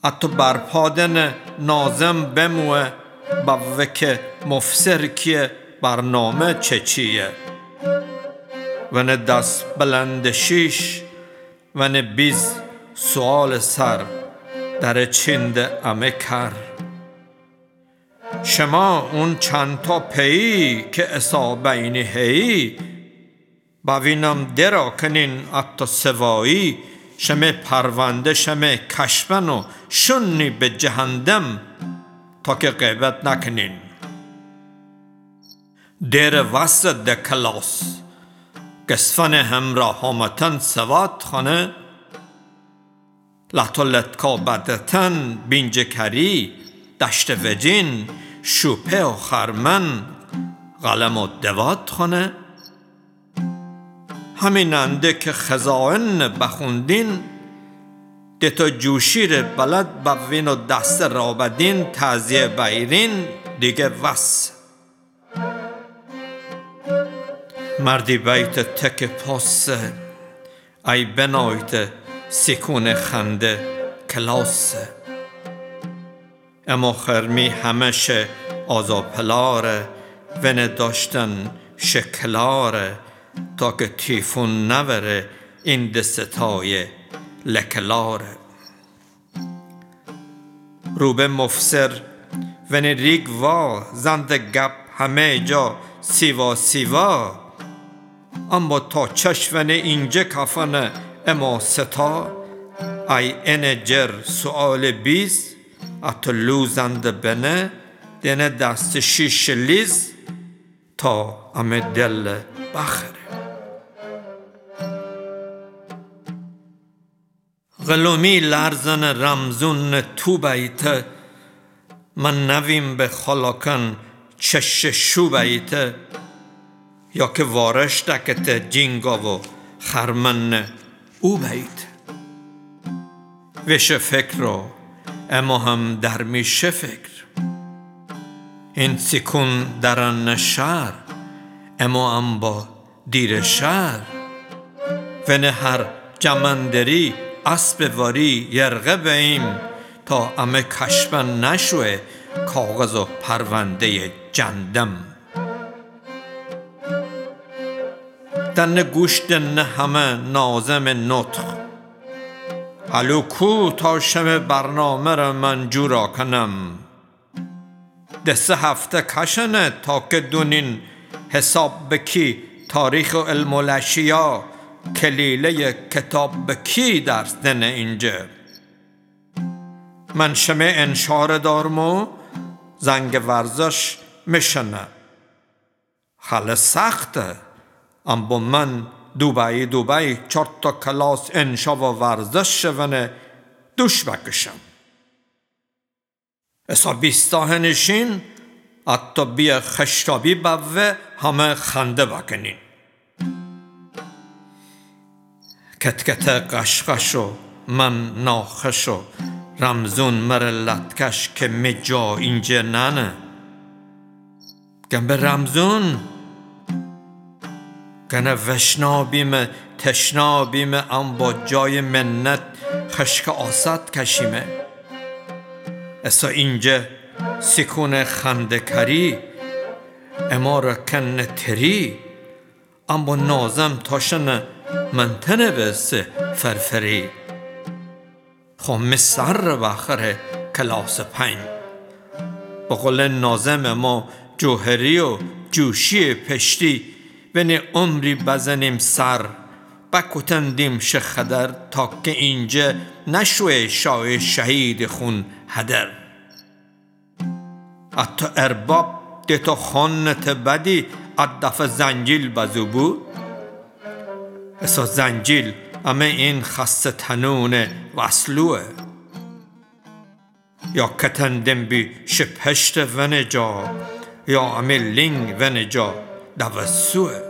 اتو برپادن نازم بموه باوک مفسر کیه برنامه چیه ون دست بلند شیش ون بیز سوال سر در چند امه کر شما اون چند تا پیی که اصابینی هی باوینم درا کنین اتو سوایی شمه پرونده شمه کشبن و شنی به جهندم تا که غیبت نکنین دیر وسط ده کلاس گسفن همراه همتن سواد خانه لطو لطکا بدتن بینج کری دشت وجین شوپه و خرمن قلم و دواد خانه همیننده که خزائن بخوندین دیتا جوشیر بلد بوین و دست رابدین تعزیه بیرین دیگه وس مردی بیت تک پاسه ای بنایت سکون خنده کلاسه اما خرمی همشه آزاپلاره ونه داشتن شکلاره تا که تیفون نوره این دستای لکلاره روبه مفسر ونه ریگ وا زند گپ همه جا سیوا اما تا چشون اینجا کفن اما ستا ای این جر سؤال بیز اتو لوزند بنه دینه دست شیش لیز تا امه دل بخره غلومی لرزن رمزون تو بیته من نویم به خلاکن چش شو بیته یا که وارش دکت جینگا و خرمن او بیت وش فکر رو اما هم در میشه فکر این سکون درن شهر اما هم با دیر شهر ونه هر جمندری اسب واری یرغه بیم تا امه کشبن نشوه کاغذ و پرونده جندم دن گوش دن همه نازم نطق حلو کو تا شم برنامه را من جورا کنم ده 3 هفته کشنه تا که دونین حساب بکی تاریخ و علم الاشیا کلیله کتاب بکی درس دنه اینجا من شمه انشار دارمو زنگ ورزش میشنه خاله سخته اما من دوبای 4 تا کلاس انشا و ورزش شونه دوش بکشم اسا 20 نشین حتی بیا خشتابی بوه همه خنده بکنین کتکت قشقشو من ناخشو رمزون مر لطکش که می جا اینجا ننه گم به رمزون گنه وشنابیم تشنابیم ام با جای منت خشک آسد کشیمه اسا اینجا سکون خنده کری اما را کن تری اما نازم تاشن منتنه بسه فرفری خم سر بخره کلاس 5 بقول نازم ما جوهری و جوشی پشتی بین عمری بزنیم سر بکتندیم شخدر تا که اینجا نشوه شای شهید خون هدر حتی ارباب دیتا خانت بدی ادف زنجیل بزوبو اسا زنجیل اما این خسته تنون وصلوه یا کتندم بی شپشت ونجا یا امی لینگ ونجا دوستوه